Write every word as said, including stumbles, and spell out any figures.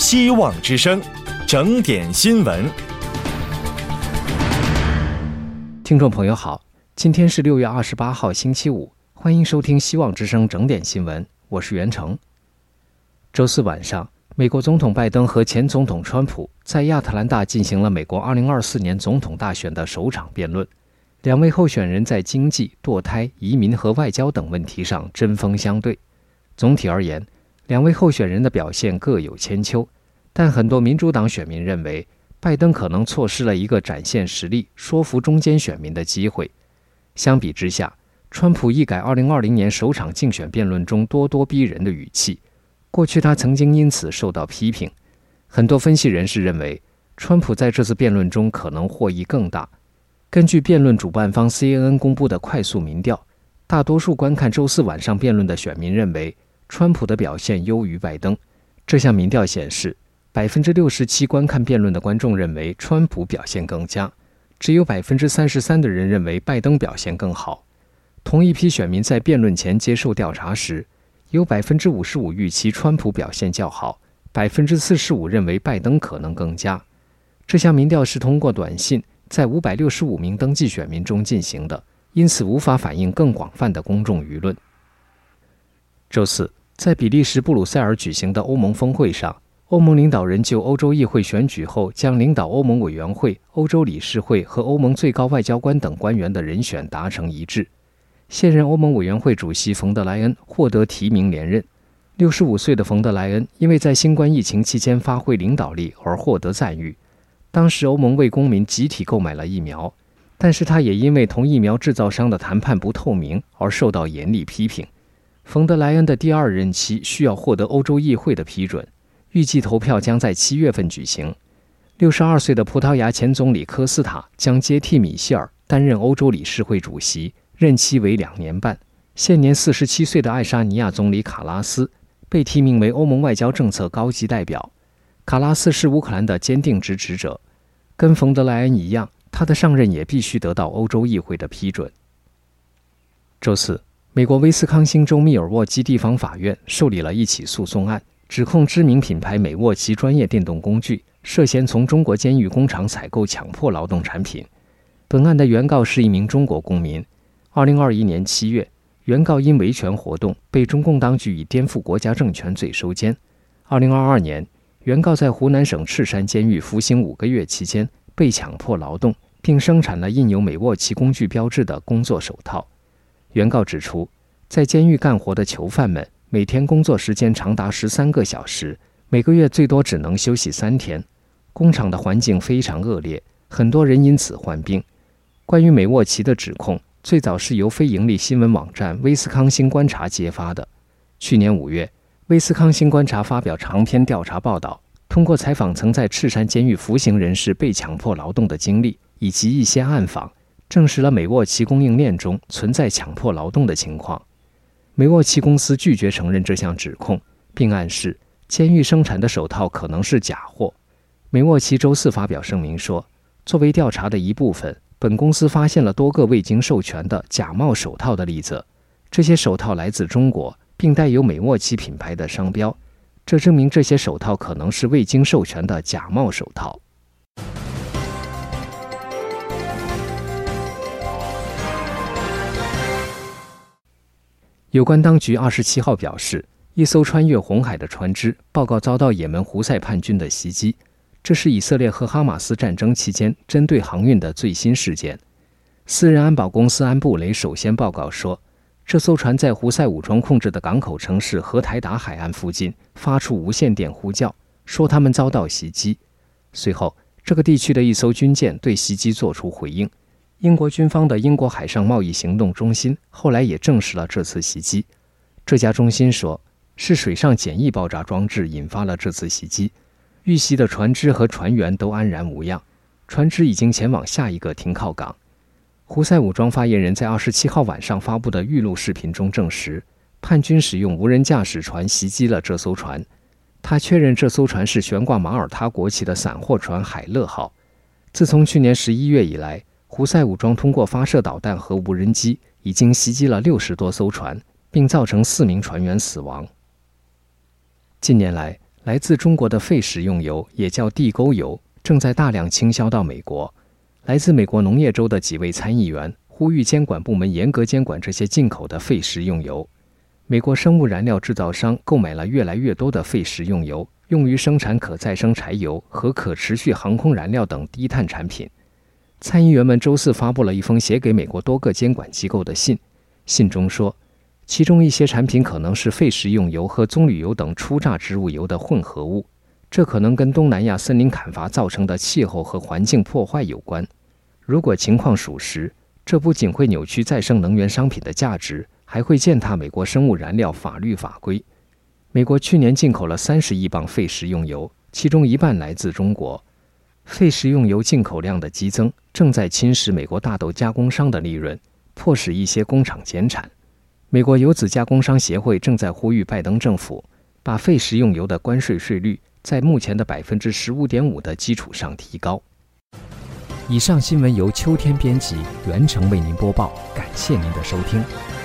希望之声，整点新闻。 听众朋友好，今天是六月二十八号星期五，欢迎收听希望之声整点新闻，我是袁成。周四晚上，美国总统拜登和前总统川普在亚特兰大进行了美国二零二四年总统大选的首场辩论。两位候选人在经济、堕胎、移民和外交等问题上针锋相对。总体而言，两位候选人的表现各有千秋，但很多民主党选民认为，拜登可能错失了一个展现实力、说服中间选民的机会。相比之下，川普一改二零二零年首场竞选辩论中咄咄逼人的语气，过去他曾经因此受到批评。很多分析人士认为，川普在这次辩论中可能获益更大。根据辩论主办方 C N N 公布的快速民调，大多数观看周四晚上辩论的选民认为，川普的表现优于拜登。这项民调显示， 百分之六十七 观看辩论的观众认为川普表现更佳，只有 百分之三十三 的人认为拜登表现更好。同一批选民在辩论前接受调查时，有 百分之五十五 预期川普表现较好， 百分之四十五 认为拜登可能更佳。这项民调是通过短信在五百六十五名登记选民中进行的，因此无法反映更广泛的公众舆论。周四，在比利时布鲁塞尔举行的欧盟峰会上，欧盟领导人就欧洲议会选举后将领导欧盟委员会、欧洲理事会和欧盟最高外交官等官员的人选达成一致。现任欧盟委员会主席冯德莱恩获得提名连任。六十五岁的冯德莱恩因为在新冠疫情期间发挥领导力而获得赞誉。当时欧盟为公民集体购买了疫苗，但是他也因为同疫苗制造商的谈判不透明而受到严厉批评。冯德莱恩的第二任期需要获得欧洲议会的批准，预计投票将在七月份举行。六十二岁的葡萄牙前总理科斯塔将接替米歇尔担任欧洲理事会主席，任期为两年半。现年四十七岁的爱沙尼亚总理卡拉斯被提名为欧盟外交政策高级代表。卡拉斯是乌克兰的坚定支持者，跟冯德莱恩一样，他的上任也必须得到欧洲议会的批准。周四，美国威斯康星州密尔沃基地方法院受理了一起诉讼案，指控知名品牌美沃奇专业电动工具涉嫌从中国监狱工厂采购强迫劳动产品。本案的原告是一名中国公民。二零二一年七月，原告因维权活动被中共当局以颠覆国家政权罪收监。二零二二年，原告在湖南省赤山监狱服刑五个月期间被强迫劳动，并生产了印有美沃奇工具标志的工作手套。原告指出，在监狱干活的囚犯们每天工作时间长达十三个小时，每个月最多只能休息三天。工厂的环境非常恶劣，很多人因此患病。关于美沃奇的指控，最早是由非盈利新闻网站威斯康星观察揭发的。去年五月，威斯康星观察发表长篇调查报道，通过采访曾在赤山监狱服刑人士被强迫劳动的经历，以及一些暗访，证实了美沃奇供应链中存在强迫劳动的情况。美沃奇公司拒绝承认这项指控，并暗示监狱生产的手套可能是假货。美沃奇周四发表声明说，作为调查的一部分，本公司发现了多个未经授权的假冒手套的例子，这些手套来自中国，并带有美沃奇品牌的商标，这证明这些手套可能是未经授权的假冒手套。有关当局二十七号表示，一艘穿越红海的船只报告遭到也门胡塞叛军的袭击，这是以色列和哈马斯战争期间针对航运的最新事件。私人安保公司安布雷首先报告说，这艘船在胡塞武装控制的港口城市荷台达海岸附近发出无线电呼叫，说他们遭到袭击。随后，这个地区的一艘军舰对袭击作出回应。英国军方的英国海上贸易行动中心后来也证实了这次袭击。这家中心说，是水上简易爆炸装置引发了这次袭击，遇袭的船只和船员都安然无恙，船只已经前往下一个停靠港。胡塞武装发言人在二十七号晚上发布的预录视频中证实，叛军使用无人驾驶船袭击了这艘船。他确认这艘船是悬挂马耳他国旗的散货船海勒号。自从去年十一月以来，胡塞武装通过发射导弹和无人机，已经袭击了六十多艘船，并造成四名船员死亡。近年来， 来自中国的废食用油，也叫地沟油，正在大量倾销到美国。来自美国农业州的几位参议员呼吁监管部门严格监管这些进口的废食用油。美国生物燃料制造商购买了越来越多的废食用油，用于生产可再生柴油和可持续航空燃料等低碳产品。参议员们周四发布了一封写给美国多个监管机构的信，信中说，其中一些产品可能是废食用油和棕榈油等初榨植物油的混合物，这可能跟东南亚森林砍伐造成的气候和环境破坏有关。如果情况属实，这不仅会扭曲再生能源商品的价值，还会践踏美国生物燃料法律法规。美国去年进口了三十亿磅废食用油，其中一半来自中国。废食用油进口量的激增正在侵蚀美国大豆加工商的利润，迫使一些工厂减产。美国油脂加工商协会正在呼吁拜登政府把废食用油的关税税率在目前的 百分之十五点五 的基础上提高。以上新闻由秋天编辑，袁成为您播报，感谢您的收听。